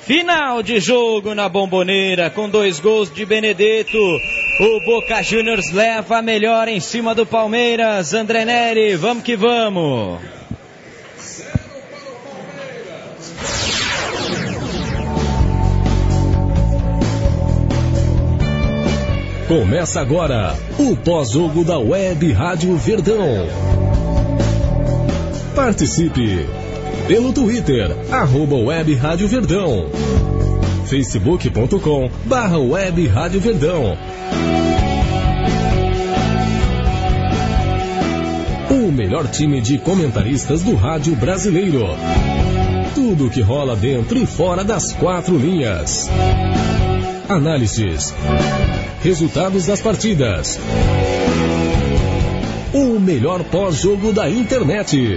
Final de jogo na Bombonera, com 2 gols de Benedetto. O Boca Juniors leva a melhor em cima do Palmeiras. André Neri, vamos que vamos. Começa agora o pós-jogo da Web Rádio Verdão. Participe pelo Twitter, @Web Rádio Verdão, facebook.com/Web Rádio Verdão. O melhor time de comentaristas do rádio brasileiro. Tudo que rola dentro e fora das 4 linhas. Análises. Resultados das partidas. O melhor pós-jogo da internet.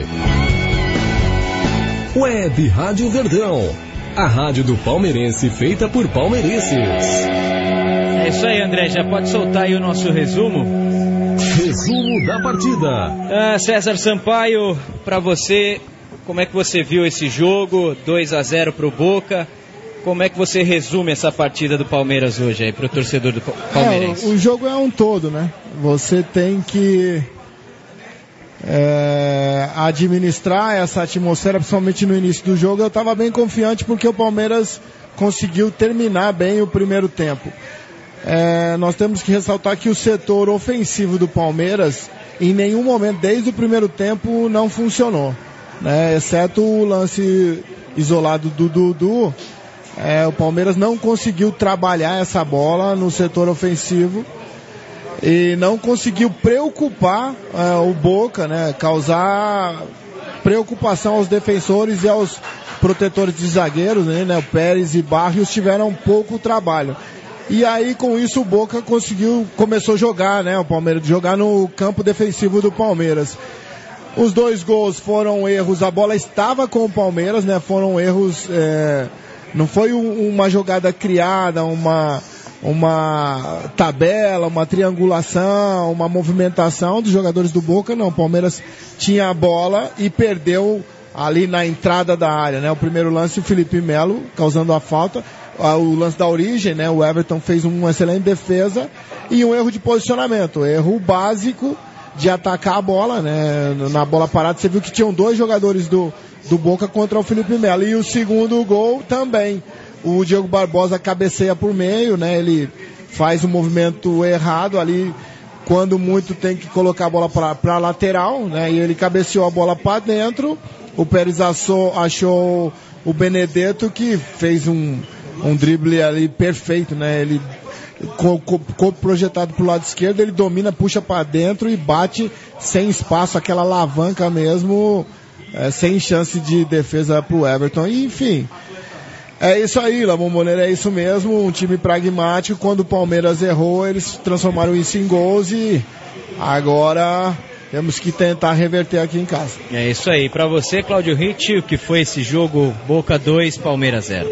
Web Rádio Verdão, a rádio do palmeirense feita por palmeirenses. É isso aí, André, já pode soltar aí o nosso resumo? Resumo da partida. César Sampaio, pra você, como é que você viu esse jogo? 2-0 pro Boca. Como é que você resume essa partida do Palmeiras hoje aí pro torcedor do palmeirense? O jogo é um todo, né? Você tem que administrar essa atmosfera, principalmente no início do jogo. Eu estava bem confiante porque o Palmeiras conseguiu terminar bem o primeiro tempo. Nós temos que ressaltar que o setor ofensivo do Palmeiras, em nenhum momento, desde o primeiro tempo, não funcionou, né? Exceto o lance isolado do Dudu. O Palmeiras não conseguiu trabalhar essa bola no setor ofensivo e não conseguiu preocupar o Boca, né? Causar preocupação aos defensores e aos protetores de zagueiros, né? O Pérez e Barrios tiveram pouco trabalho. E aí, com isso, o Boca começou a jogar, né? O Palmeiras, jogar no campo defensivo do Palmeiras. Os 2 gols foram erros, a bola estava com o Palmeiras, né? Foram erros, não foi uma jogada criada, uma tabela, uma triangulação, uma movimentação dos jogadores do Boca, não. O Palmeiras tinha a bola e perdeu ali na entrada da área, né? O primeiro lance, o Felipe Melo causando a falta. O lance da origem, né? O Everton fez uma excelente defesa e um erro de posicionamento, erro básico de atacar a bola, né? Na bola parada, você viu que tinham 2 jogadores do Boca contra o Felipe Melo. E o segundo gol também, o Diogo Barbosa cabeceia por meio, né? Ele faz um movimento errado ali, quando muito tem que colocar a bola para lateral, né? E ele cabeceou a bola para dentro. O Pérez achou o Benedetto, que fez um drible ali perfeito, né? Ele projetado pro lado esquerdo, ele domina, puxa para dentro e bate sem espaço, aquela alavanca mesmo, sem chance de defesa pro Everton. E, enfim, é isso aí, La Bombonera, é isso mesmo, um time pragmático. Quando o Palmeiras errou, eles transformaram isso em gols e agora temos que tentar reverter aqui em casa. É isso aí. Pra você, Cláudio Ritt, o que foi esse jogo? Boca 2, Palmeiras 0.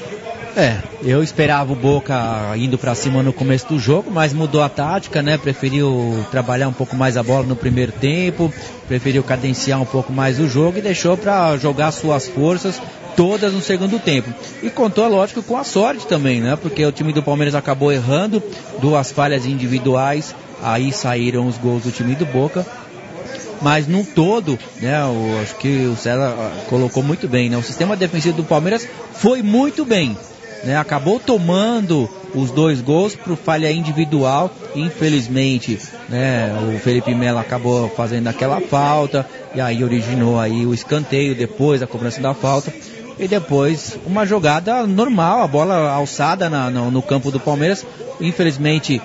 Eu esperava o Boca indo pra cima no começo do jogo, mas mudou a tática, né? Preferiu trabalhar um pouco mais a bola no primeiro tempo, preferiu cadenciar um pouco mais o jogo e deixou pra jogar suas forças todas no segundo tempo. E contou, lógico, com a sorte também, né? Porque o time do Palmeiras acabou errando 2 falhas individuais, aí saíram os gols do time do Boca. Mas num todo, né, acho que o César colocou muito bem, né? O sistema defensivo do Palmeiras foi muito bem, né? Acabou tomando os 2 gols por falha individual. Infelizmente, né, o Felipe Melo acabou fazendo aquela falta e aí originou aí o escanteio, depois a cobrança da falta e depois uma jogada normal, a bola alçada no campo do Palmeiras. Infelizmente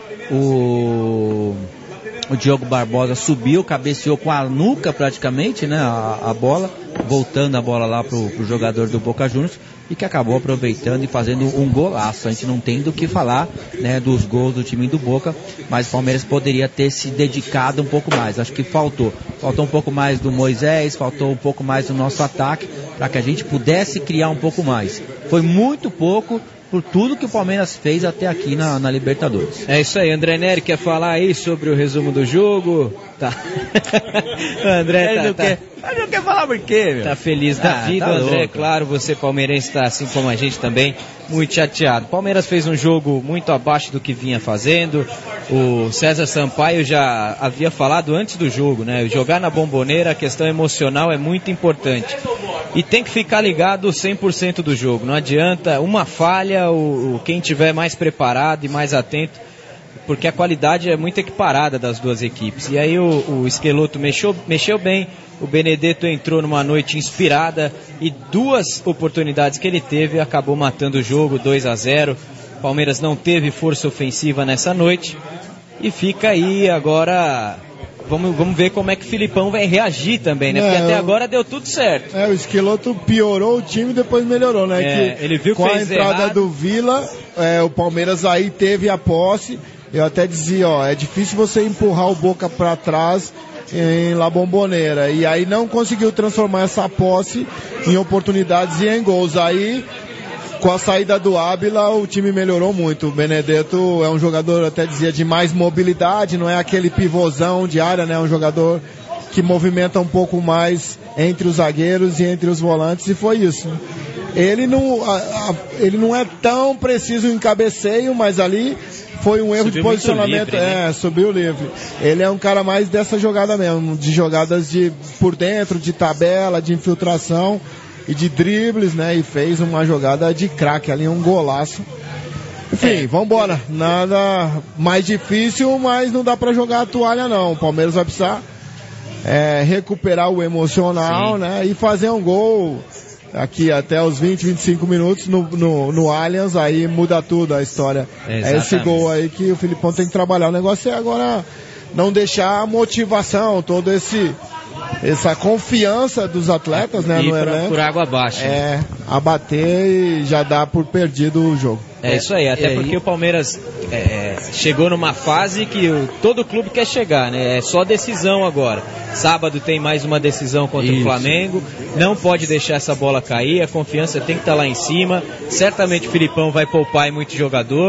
o Diogo Barbosa subiu, cabeceou com a nuca praticamente, né, a bola, voltando a bola lá pro jogador do Boca Juniors, e que acabou aproveitando e fazendo um golaço. A gente não tem do que falar, né, dos gols do time do Boca, mas o Palmeiras poderia ter se dedicado um pouco mais. Acho que faltou um pouco mais do Moisés, faltou um pouco mais do nosso ataque, para que a gente pudesse criar um pouco mais. Foi muito pouco por tudo que o Palmeiras fez até aqui na Libertadores. É isso aí, André Neri quer falar aí sobre o resumo do jogo? Tá. André Mas não quer falar por quê, meu? Tá feliz da vida, tá André. louco. Claro, você palmeirense está, assim como a gente também, muito chateado. Palmeiras fez um jogo muito abaixo do que vinha fazendo. O César Sampaio já havia falado antes do jogo, né? Jogar na Bomboneira, a questão emocional é muito importante. E tem que ficar ligado 100% do jogo. Não adianta uma falha, quem tiver mais preparado e mais atento, porque a qualidade é muito equiparada das duas equipes. E aí o Schelotto mexeu bem, o Benedetto entrou numa noite inspirada e 2 oportunidades que ele teve acabou matando o jogo, 2-0. O Palmeiras não teve força ofensiva nessa noite e fica aí agora. Vamos ver como é que o Filipão vai reagir também, né? Porque até agora deu tudo certo. O Schelotto piorou o time e depois melhorou, né? Ele viu que com fez a entrada errado. do Vila, o Palmeiras aí teve a posse. Eu até dizia, é difícil você empurrar o Boca para trás em La Bombonera. E aí não conseguiu transformar essa posse em oportunidades e em gols. Aí, com a saída do Ábila, o time melhorou muito. O Benedetto é um jogador, até dizia, de mais mobilidade, não é aquele pivôzão de área, né? É um jogador que movimenta um pouco mais entre os zagueiros e entre os volantes, e foi isso. Ele não é tão preciso em cabeceio, mas ali foi um erro de posicionamento, livre, né? Subiu livre. Ele é um cara mais dessa jogada mesmo, de jogadas por dentro, de tabela, de infiltração e de dribles, né? E fez uma jogada de craque ali, um golaço. Enfim, vambora. Nada mais difícil, mas não dá pra jogar a toalha não. O Palmeiras vai precisar recuperar o emocional, né? E fazer um gol aqui até os 20, 25 minutos no Allianz, aí muda tudo a história. É esse gol aí que o Filipão tem que trabalhar. O negócio é agora não deixar a motivação, toda essa confiança dos atletas, né, no elenco, por água abaixo. Abater e já dá por perdido o jogo. É isso aí, até porque o Palmeiras chegou numa fase que todo clube quer chegar, né? É só decisão agora. Sábado tem mais uma decisão contra o Flamengo, não pode deixar essa bola cair, a confiança tem que estar lá em cima. Certamente o Filipão vai poupar em muitos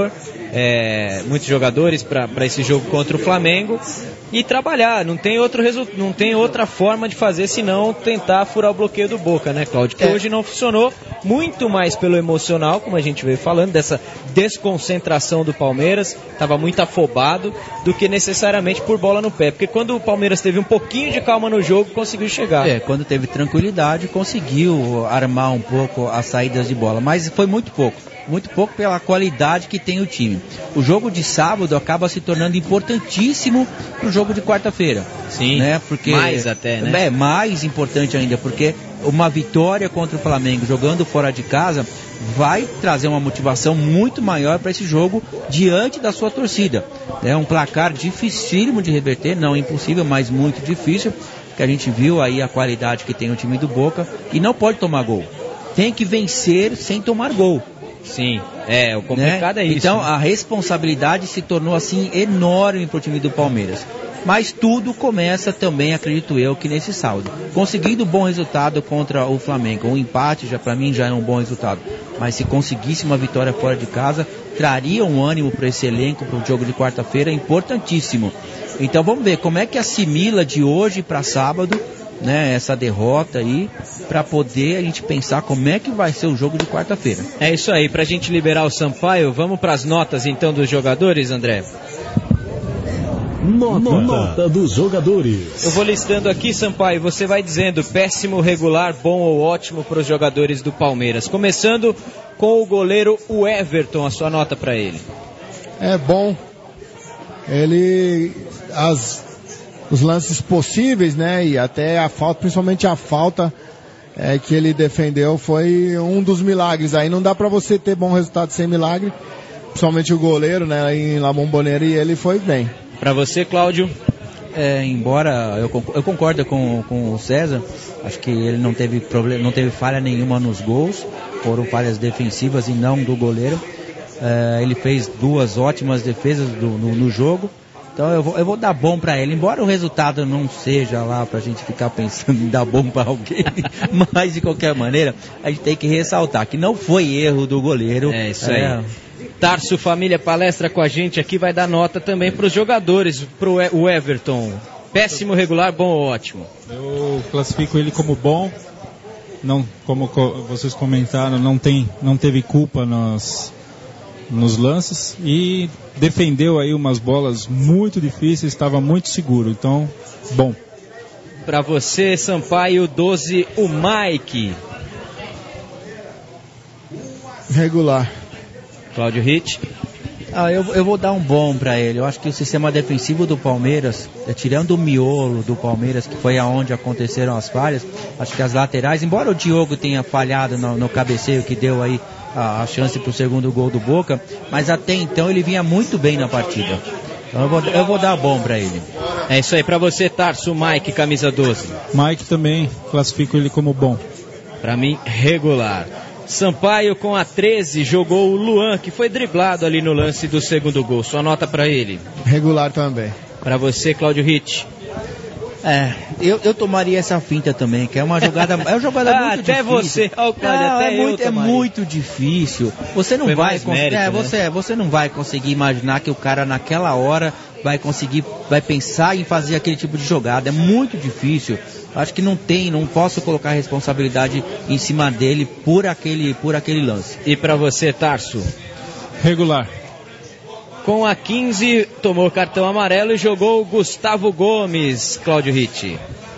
jogadores para esse jogo contra o Flamengo e trabalhar. Não tem outra forma de fazer senão tentar furar o bloqueio do Boca, né, Cláudio? Que hoje não funcionou, muito mais pelo emocional, como a gente veio falando, dessa desconcentração do Palmeiras, estava muito afobado, do que necessariamente por bola no pé. Porque quando o Palmeiras teve um pouquinho de calma no jogo, conseguiu chegar. Quando teve tranquilidade, conseguiu armar um pouco as saídas de bola, mas foi muito pouco pela qualidade que tem o time. O jogo de sábado acaba se tornando importantíssimo pro jogo de quarta-feira. Sim, né? Porque mais até, né? É mais importante ainda, porque uma vitória contra o Flamengo jogando fora de casa vai trazer uma motivação muito maior para esse jogo diante da sua torcida. É um placar dificílimo de reverter, não impossível, mas muito difícil, porque a gente viu aí a qualidade que tem o time do Boca e não pode tomar gol. Tem que vencer sem tomar gol. Sim, o complicado é isso. Então a responsabilidade se tornou assim enorme para o time do Palmeiras. Mas tudo começa também, acredito eu, que nesse sábado. Conseguindo bom resultado contra o Flamengo, um empate para mim já é um bom resultado. Mas se conseguisse uma vitória fora de casa, traria um ânimo para esse elenco, para o jogo de quarta-feira, importantíssimo. Então vamos ver como é que assimila de hoje para sábado, né, essa derrota aí, para poder a gente pensar como é que vai ser o jogo de quarta-feira. É isso aí, pra gente liberar o Sampaio, vamos pras notas então dos jogadores, André? Nota dos jogadores. Eu vou listando aqui, Sampaio, você vai dizendo péssimo, regular, bom ou ótimo para os jogadores do Palmeiras. Começando com o goleiro Everton, a sua nota para ele. É bom. Os lances possíveis, né, e até a falta, principalmente a falta que ele defendeu, foi um dos milagres. Aí não dá pra você ter bom resultado sem milagre, principalmente o goleiro, né, em La Bombonera, e ele foi bem. Pra você, Cláudio? Embora eu concordo com o César, acho que ele não teve problema, não teve falha nenhuma nos gols, foram falhas defensivas e não do goleiro. Ele fez 2 ótimas defesas no jogo. Então eu vou dar bom pra ele, embora o resultado não seja lá pra gente ficar pensando em dar bom pra alguém, mas de qualquer maneira a gente tem que ressaltar que não foi erro do goleiro. É isso aí. Tarso Família Palestra com a gente aqui, vai dar nota também pros jogadores, pro Everton. péssimo, regular, bom ou ótimo? Eu classifico ele como bom. Não, como vocês comentaram, não teve culpa nos lances e defendeu aí umas bolas muito difíceis, estava muito seguro, então, bom. Para você, Sampaio, 12, o Mike. Regular. Cláudio Ritt. Eu vou dar um bom para ele. Eu acho que o sistema defensivo do Palmeiras, tirando o miolo do Palmeiras, que foi aonde aconteceram as falhas, acho que as laterais, embora o Diogo tenha falhado no cabeceio que deu aí a chance para o segundo gol do Boca, mas até então ele vinha muito bem na partida. Então eu vou dar bom para ele. É isso aí para você, Tarso. Mike, camisa 12. Mike também, classifico ele como bom. Para mim, regular. Sampaio com a 13 jogou o Luan, que foi driblado ali no lance do segundo gol. Sua nota para ele? Regular também. Para você, Cláudio Ritt? Eu tomaria essa finta também, que é uma jogada, muito até difícil. Você, Cláudio, é muito difícil. Você não vai você não vai conseguir imaginar que o cara naquela hora vai pensar em fazer aquele tipo de jogada. É muito difícil. Acho que não posso colocar a responsabilidade em cima dele por aquele lance. E para você, Tarso? Regular. Com a 15, tomou cartão amarelo e jogou o Gustavo Gomes, Cláudio Ritt.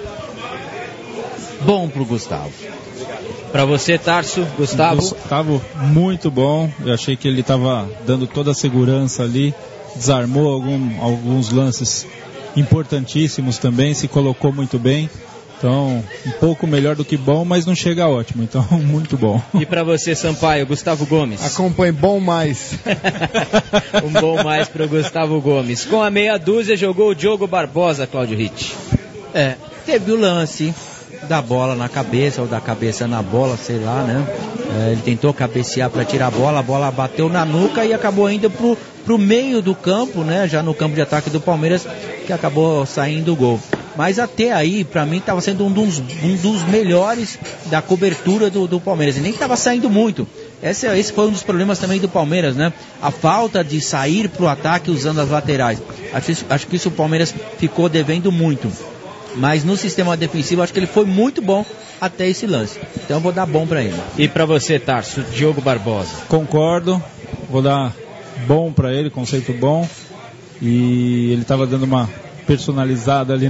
Bom pro Gustavo. Para você, Tarso, Gustavo? Gustavo, muito bom. Eu achei que ele estava dando toda a segurança ali. Desarmou alguns lances importantíssimos também, se colocou muito bem. Então, um pouco melhor do que bom, mas não chega a ótimo. Então, muito bom. E para você, Sampaio, Gustavo Gomes? Acompanhe bom mais. Um bom mais para o Gustavo Gomes. Com a meia dúzia, jogou o Diogo Barbosa, Cláudio Ritt. Teve o lance da bola na cabeça, ou da cabeça na bola, sei lá, né? Ele tentou cabecear para tirar a bola bateu na nuca e acabou indo pro meio do campo, né? Já no campo de ataque do Palmeiras, que acabou saindo o gol. Mas até aí, para mim, estava sendo um dos melhores da cobertura do Palmeiras. E nem estava saindo muito. Esse foi um dos problemas também do Palmeiras, né? A falta de sair para o ataque usando as laterais. Acho que isso o Palmeiras ficou devendo muito. Mas no sistema defensivo, acho que ele foi muito bom até esse lance. Então eu vou dar bom para ele. E para você, Tarso, Diogo Barbosa? Concordo. Vou dar bom para ele, conceito bom. E ele estava dando uma personalizada ali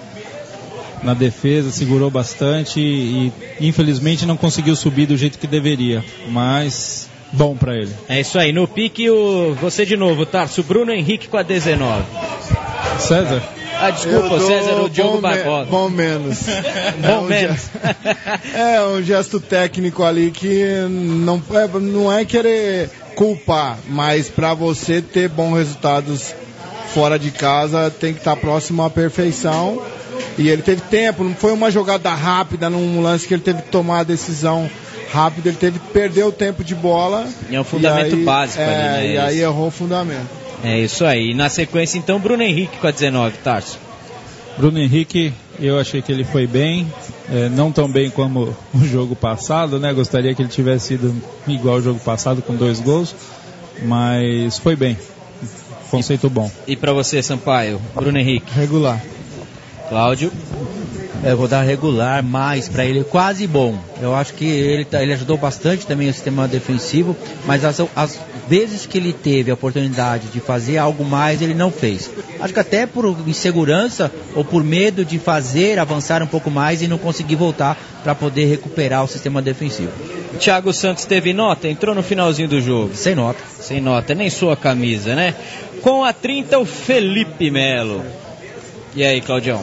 na defesa, segurou bastante e infelizmente não conseguiu subir do jeito que deveria, mas bom pra ele. É isso aí, no pique você de novo, Tarso, Bruno Henrique com a 19. César? Desculpa, César, o Diogo Barbosa. Bom menos. Bom menos. É um gesto técnico ali que não é querer culpar, mas pra você ter bons resultados fora de casa tem que estar próximo à perfeição, e ele teve tempo, não foi uma jogada rápida num lance que ele teve que tomar a decisão rápida, ele teve que perder o tempo de bola. E é um fundamento básico ali, né? E aí errou o fundamento. É isso aí. E na sequência então, Bruno Henrique com a 19, Tarso. Bruno Henrique, eu achei que ele foi bem, não tão bem como o jogo passado, né? Gostaria que ele tivesse sido igual ao jogo passado com 2 gols, mas foi bem. Conceito bom. E para você, Sampaio, Bruno Henrique? Regular. Cláudio? Eu vou dar regular, mais para ele, quase bom. Eu acho que ele ajudou bastante também o sistema defensivo, mas as vezes que ele teve a oportunidade de fazer algo mais, ele não fez. Acho que até por insegurança ou por medo de avançar um pouco mais e não conseguir voltar para poder recuperar o sistema defensivo. Thiago Santos teve nota? Entrou no finalzinho do jogo. Sem nota. Sem nota, nem sua camisa, né? Com a 30, o Felipe Melo. E aí, Claudião?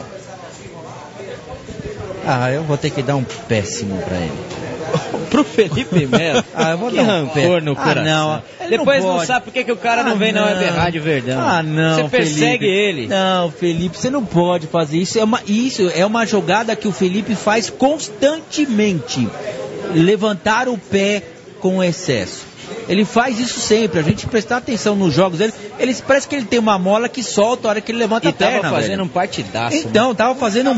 Eu vou ter que dar um péssimo pra ele. Pro Felipe Melo? Eu vou que dar rancor no coração. Não. Depois não sabe por que o cara não vem na Web Rádio Verdão. Não, você persegue Felipe. ele. Não, Felipe, você não pode fazer isso. Isso é uma jogada que o Felipe faz constantemente. Levantar o pé com excesso. Ele faz isso sempre, a gente prestar atenção nos jogos dele, parece que ele tem uma mola que solta a hora que ele levanta a perna. Tava fazendo um partidaço. Então, tava fazendo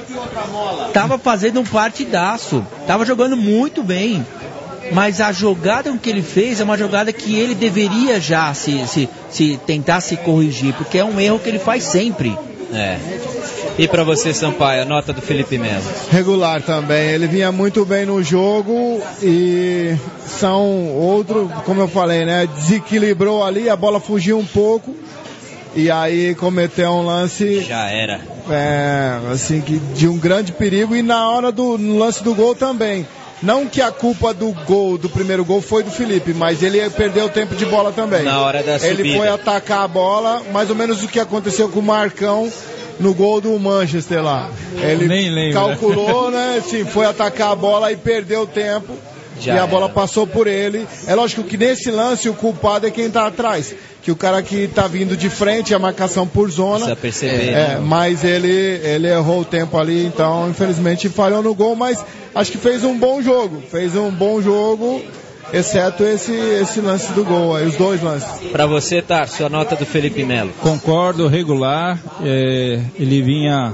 um partidaço. Tava jogando muito bem. Mas a jogada que ele fez é uma jogada que ele deveria já se tentar se corrigir, porque é um erro que ele faz sempre. E para você, Sampaio, a nota do Felipe Melo? Regular também, ele vinha muito bem no jogo e são outro, como eu falei, né, desequilibrou ali, a bola fugiu um pouco e aí cometeu um lance... Já era. Assim, de um grande perigo, e na hora do lance do gol também. Não que a culpa do primeiro gol foi do Felipe, mas ele perdeu o tempo de bola também. Na hora da subida. Ele foi atacar a bola, mais ou menos o que aconteceu com o Marcão no gol do Manchester lá. Ele calculou, né? Sim, foi atacar a bola e perdeu o tempo. Já e a bola passou por ele. É lógico que nesse lance o culpado é quem está atrás. Que o cara que está vindo de frente, a marcação por zona. Precisa perceber. Mas ele errou o tempo ali, então infelizmente falhou no gol, mas acho que fez um bom jogo. Fez um bom jogo, exceto esse lance do gol, os dois lances. Para você, Tarso, a nota do Felipe Melo? Concordo, regular. Ele vinha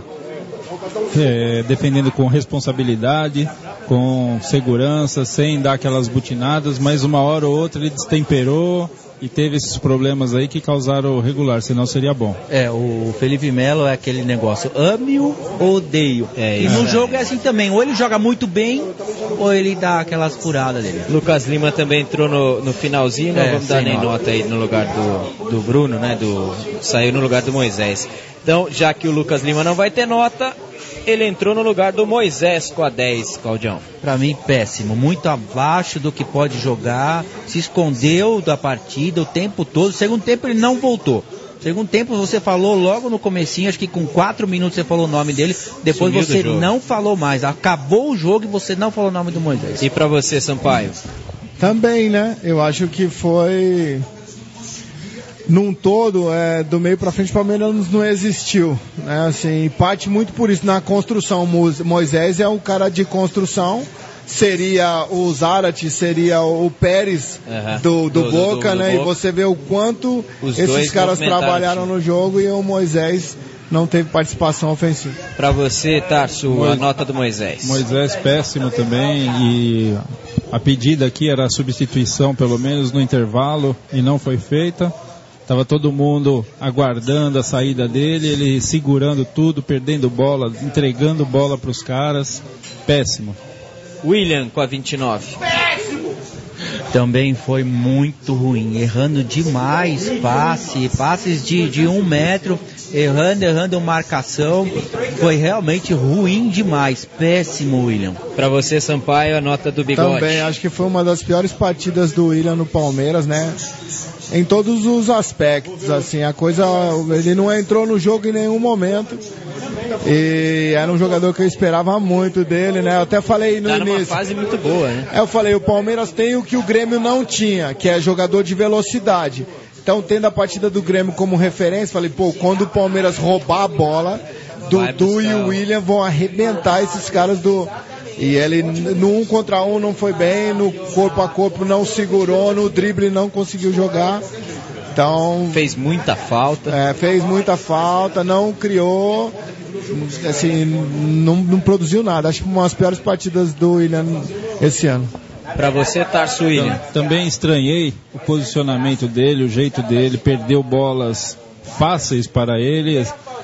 defendendo com responsabilidade, com segurança, sem dar aquelas butinadas, mas uma hora ou outra ele destemperou e teve esses problemas aí que causaram o regular, senão seria bom. O Felipe Melo é aquele negócio, ame-o ou odeio. E no jogo é assim também, ou ele joga muito bem, ou ele dá aquelas furadas dele. Lucas Lima também entrou no finalzinho, não vamos dar nem nota aí no lugar do Bruno, né? Saiu no lugar do Moisés. Então, já que o Lucas Lima não vai ter nota, ele entrou no lugar do Moisés com a 10, Claudião. Pra mim, péssimo. Muito abaixo do que pode jogar. Se escondeu da partida o tempo todo. Segundo tempo, ele não voltou. Segundo tempo, você falou logo no comecinho, acho que com 4 minutos você falou o nome dele. Depois você não falou mais. Acabou o jogo e você não falou o nome do Moisés. E pra você, Sampaio? Também, né? Eu acho que foi... Num todo, do meio para frente, o Palmeiras não existiu, né? Assim, parte muito por isso na construção. Moisés é um cara de construção, seria o Zarate, seria o Pérez do Boca, né? E você vê o quanto esses caras trabalharam no jogo e o Moisés não teve participação ofensiva. Para você, Tarso, a nota do Moisés? Moisés péssimo também, e a pedida aqui era a substituição, pelo menos no intervalo, e não foi feita. Estava todo mundo aguardando a saída dele, ele segurando tudo, perdendo bola, entregando bola para os caras. Péssimo. William com a 29. Péssimo! Também foi muito ruim, errando demais passes de 1 metro, errando marcação. Foi realmente ruim demais. Péssimo, William. Para você, Sampaio, a nota do Bigode? Também, acho que foi uma das piores partidas do William no Palmeiras, né? Em todos os aspectos, assim, ele não entrou no jogo em nenhum momento, e era um jogador que eu esperava muito dele, né? Eu até falei no início. Tá numa fase muito boa, né? Eu falei, o Palmeiras tem o que o Grêmio não tinha, que é jogador de velocidade. Então, tendo a partida do Grêmio como referência, falei, quando o Palmeiras roubar a bola, Dudu e o William vão arrebentar esses caras do... E ele no 1 contra 1 não foi bem, no corpo a corpo não segurou, no drible não conseguiu jogar. Então... Fez muita falta. Fez muita falta, não criou, assim, não produziu nada. Acho que uma das piores partidas do William esse ano. Para você, Tarso, William? Também estranhei o posicionamento dele, o jeito dele, perdeu bolas fáceis para ele,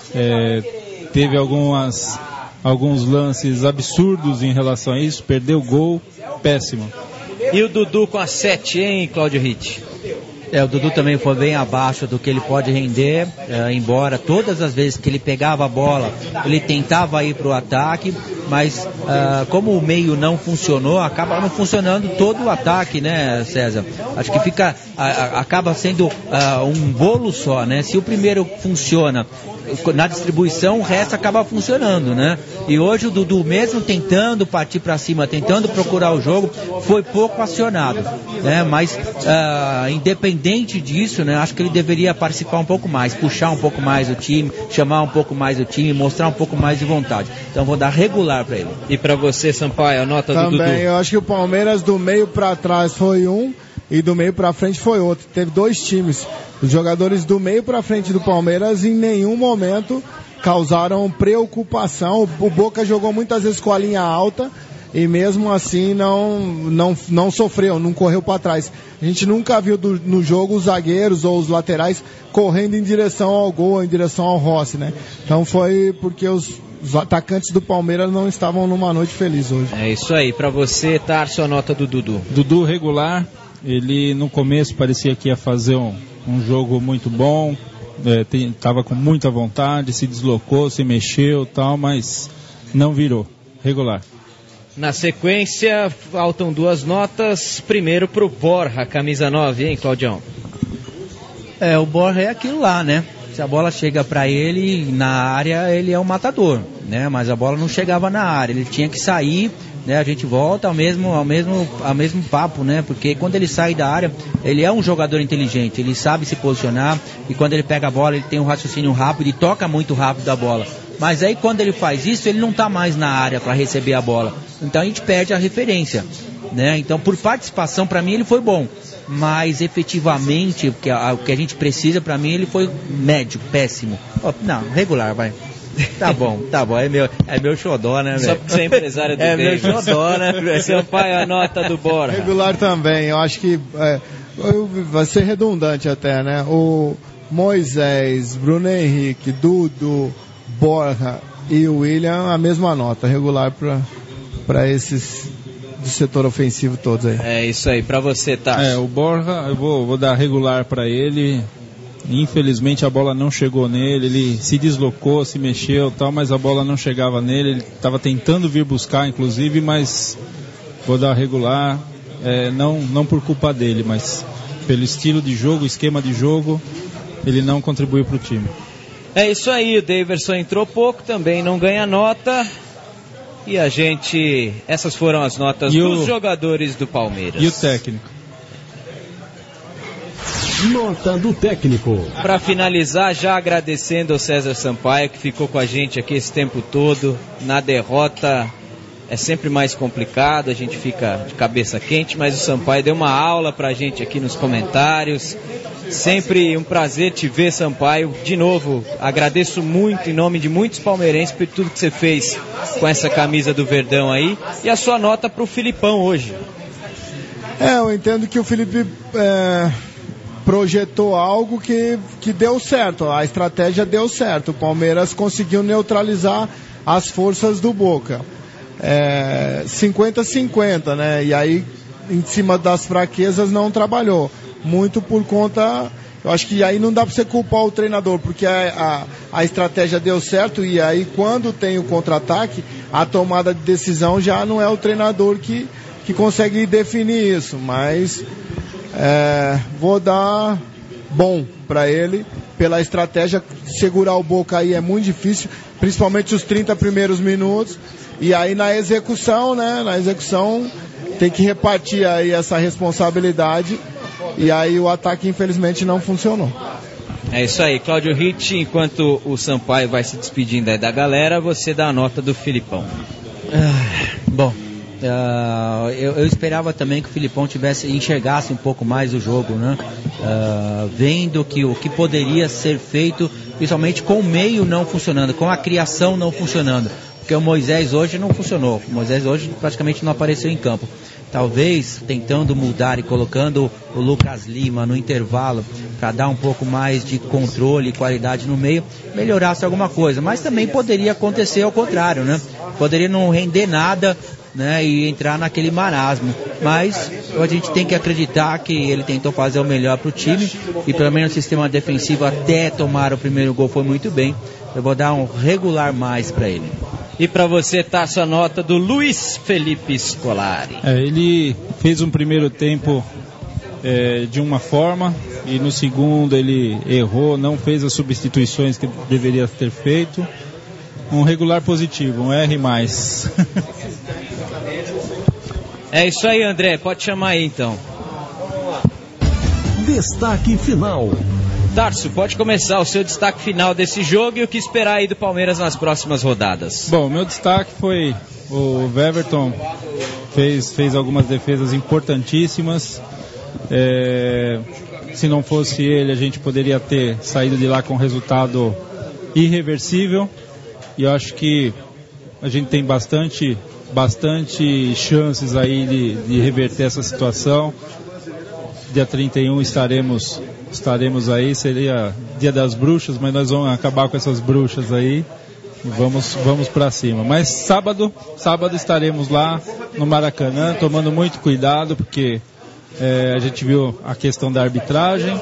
teve alguns lances absurdos em relação a isso, perdeu o gol, péssimo. E o Dudu com a 7, hein, Cláudio Ritt? O Dudu também foi bem abaixo do que ele pode render, embora todas as vezes que ele pegava a bola, ele tentava ir para o ataque, mas como o meio não funcionou, acaba não funcionando todo o ataque, né, César? Acho que acaba sendo um bolo só, né? Se o primeiro funciona na distribuição, o resto acaba funcionando, né? E hoje o Dudu, mesmo tentando partir para cima, tentando procurar o jogo, foi pouco acionado, né? Mas independente disso, né? Acho que ele deveria participar um pouco mais, puxar um pouco mais o time, chamar um pouco mais o time, mostrar um pouco mais de vontade. Então vou dar regular para ele. E para você, Sampaio, a nota do Dudu? Também, eu acho que o Palmeiras do meio para trás foi um e do meio para frente foi outro. Teve 2 times. Os jogadores do meio para frente do Palmeiras em nenhum momento causaram preocupação. O Boca jogou muitas vezes com a linha alta e mesmo assim não sofreu, não correu para trás. A gente nunca viu no jogo os zagueiros ou os laterais correndo em direção ao gol, em direção ao Rossi, né? Então foi porque os atacantes do Palmeiras não estavam numa noite feliz hoje. É isso aí, para você, Tarso, a nota do Dudu. Dudu regular, ele no começo parecia que ia fazer um jogo muito bom, estava com muita vontade, se deslocou, se mexeu, tal, mas não virou, regular. Na sequência, faltam 2 notas. Primeiro pro Borja, camisa 9, hein, Claudião? O Borja é aquilo lá, né? Se a bola chega para ele na área, ele é um matador, né? Mas a bola não chegava na área, ele tinha que sair, né? A gente volta ao mesmo papo, né? Porque quando ele sai da área, ele é um jogador inteligente, ele sabe se posicionar, e quando ele pega a bola, ele tem um raciocínio rápido e toca muito rápido a bola. Mas aí quando ele faz isso, ele não está mais na área para receber a bola. Então a gente perde a referência, né? Então por participação, para mim ele foi bom, mas efetivamente o que a gente precisa, para mim ele foi médio, péssimo. Não, regular, vai. Tá bom, é meu xodó, né, velho? Só porque você é empresário do meu xodó, né, velho? Sampaio, a nota do Borja. Regular também, eu acho que vai ser redundante até, né? O Moisés, Bruno Henrique, Dudu, Borja e o William, a mesma nota, regular para esses do setor ofensivo todos aí. É isso aí, para você, Tarso. O Borja, eu vou dar regular para ele. Infelizmente a bola não chegou nele, ele se deslocou, se mexeu, tal, mas a bola não chegava nele, ele estava tentando vir buscar, inclusive, mas vou dar regular, não por culpa dele, mas pelo estilo de jogo, esquema de jogo, ele não contribuiu para o time. É isso aí, o Daverson entrou pouco, também não ganha nota. E essas foram as notas dos jogadores do Palmeiras. E o técnico? Nota do técnico. Para finalizar, já agradecendo ao César Sampaio, que ficou com a gente aqui esse tempo todo. Na derrota é sempre mais complicado, a gente fica de cabeça quente, mas o Sampaio deu uma aula pra gente aqui nos comentários. Sempre um prazer te ver, Sampaio. De novo, agradeço muito em nome de muitos palmeirenses por tudo que você fez com essa camisa do Verdão aí. E a sua nota pro Filipão hoje? Eu entendo que o Felipe projetou algo que deu certo. A estratégia deu certo. O Palmeiras conseguiu neutralizar as forças do Boca. 50-50, né? E aí, em cima das fraquezas, não trabalhou. Muito por conta... Eu acho que aí não dá para você culpar o treinador, porque a estratégia deu certo, e aí quando tem o contra-ataque, a tomada de decisão já não é o treinador que consegue definir isso. Mas vou dar bom para ele pela estratégia. Segurar o Boca aí é muito difícil, principalmente os 30 primeiros minutos. E aí na execução, né? Na execução tem que repartir aí essa responsabilidade. E aí o ataque infelizmente não funcionou. É isso aí, Cláudio Ritt. Enquanto o Sampaio vai se despedindo aí da galera, você dá a nota do Filipão. Eu esperava também que o Filipão enxergasse um pouco mais o jogo, né? Vendo o que poderia ser feito, principalmente com o meio não funcionando, com a criação não funcionando, porque o Moisés hoje não funcionou. O Moisés hoje praticamente não apareceu em campo. Talvez tentando mudar e colocando o Lucas Lima no intervalo para dar um pouco mais de controle e qualidade no meio, melhorasse alguma coisa. Mas também poderia acontecer ao contrário, né? Poderia não render nada, né, e entrar naquele marasmo. Mas a gente tem que acreditar que ele tentou fazer o melhor para o time, e pelo menos o sistema defensivo até tomar o primeiro gol foi muito bem. Eu vou dar um regular mais para ele. E para você, tá a sua nota do Luiz Felipe Scolari. Ele fez um primeiro tempo de uma forma, e no segundo ele errou, não fez as substituições que deveria ter feito. Um regular positivo, um R+. É isso aí, André, pode chamar aí então. Destaque final. Tarso, pode começar o seu destaque final desse jogo e o que esperar aí do Palmeiras nas próximas rodadas. Bom, meu destaque foi o Weverton, fez algumas defesas importantíssimas. Se não fosse ele, a gente poderia ter saído de lá com um resultado irreversível. E eu acho que a gente tem bastante bastante chances aí de reverter essa situação. Dia 31 estaremos aí, seria Dia das Bruxas, mas nós vamos acabar com essas bruxas aí e vamos para cima. Mas sábado estaremos lá no Maracanã, tomando muito cuidado, porque a gente viu a questão da arbitragem,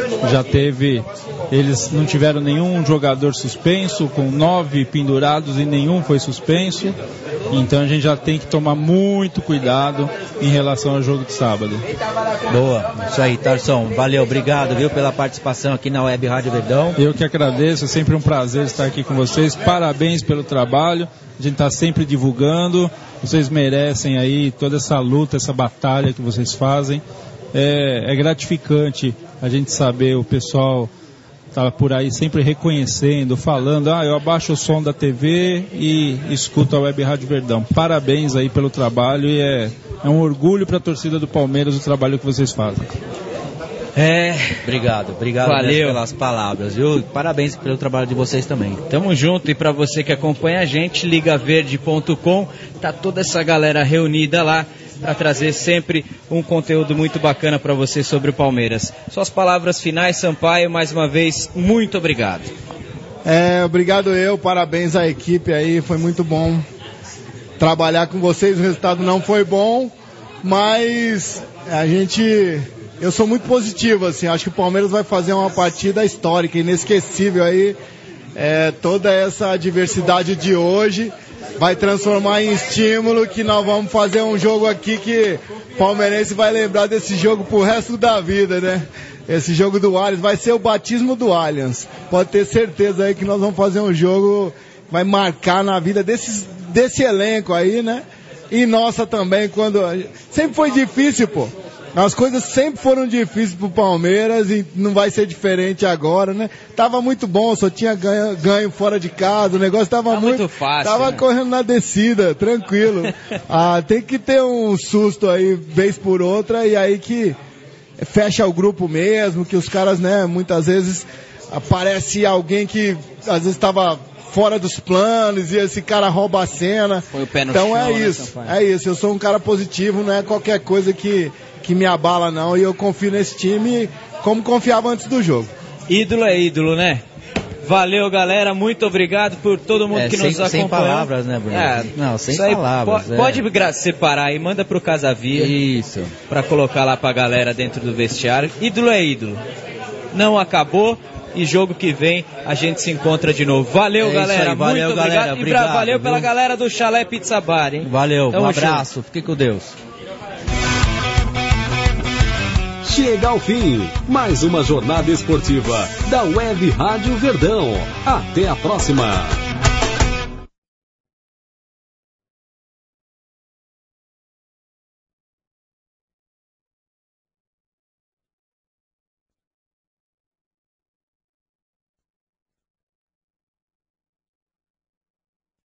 eles não tiveram nenhum jogador suspenso, com 9 pendurados e nenhum foi suspenso, então a gente já tem que tomar muito cuidado em relação ao jogo de sábado. Boa, isso aí, Tarson, valeu, obrigado, viu, pela participação aqui na Web Rádio Verdão. Eu que agradeço, é sempre um prazer estar aqui com vocês, parabéns pelo trabalho, a gente está sempre divulgando, vocês merecem aí toda essa luta, essa batalha que vocês fazem. É gratificante a gente saber, o pessoal tá por aí sempre reconhecendo, falando, eu abaixo o som da TV e escuto a Web Rádio Verdão. Parabéns aí pelo trabalho e é um orgulho para a torcida do Palmeiras o trabalho que vocês fazem. Obrigado Valeu pelas palavras, viu? Parabéns pelo trabalho de vocês também. Tamo junto, e para você que acompanha a gente, ligaverde.com, tá toda essa galera reunida lá para trazer sempre um conteúdo muito bacana para você sobre o Palmeiras. Suas palavras finais, Sampaio, mais uma vez, muito obrigado. Obrigado parabéns à equipe aí, foi muito bom trabalhar com vocês, o resultado não foi bom, mas eu sou muito positivo, assim, acho que o Palmeiras vai fazer uma partida histórica, inesquecível aí, toda essa adversidade de hoje vai transformar em estímulo, que nós vamos fazer um jogo aqui que o palmeirense vai lembrar desse jogo pro resto da vida, né? Esse jogo do Allianz vai ser o batismo do Allianz, pode ter certeza aí que nós vamos fazer um jogo que vai marcar na vida desse elenco aí, né? E nossa também, sempre foi difícil, pô. As coisas sempre foram difíceis pro Palmeiras e não vai ser diferente agora, né? Tava muito bom, só tinha ganho fora de casa, o negócio tava muito fácil. Tava, né? Correndo na descida, tranquilo. Tem que ter um susto aí, vez por outra, e aí que fecha o grupo mesmo, que os caras, né, muitas vezes aparece alguém que às vezes tava fora dos planos e esse cara rouba a cena. Põe o pé no então chão, é isso, eu sou um cara positivo, não é qualquer coisa que me abala não, e eu confio nesse time como confiava antes do jogo. Ídolo é ídolo, né? Valeu, galera, muito obrigado por todo mundo que nos acompanhou. Sem palavras, né, Bruno? Não, sem palavras. Pode separar aí, manda pro Casavia. Isso. Pra colocar lá pra galera dentro do vestiário. Ídolo é ídolo. Não acabou. E jogo que vem a gente se encontra de novo. Valeu, galera. Aí, valeu, muito galera. Obrigado. E valeu pela galera do Chalé Pizza Bar, hein? Valeu, um abraço. Fique com Deus. Chega ao fim mais uma jornada esportiva da Web Rádio Verdão. Até a próxima.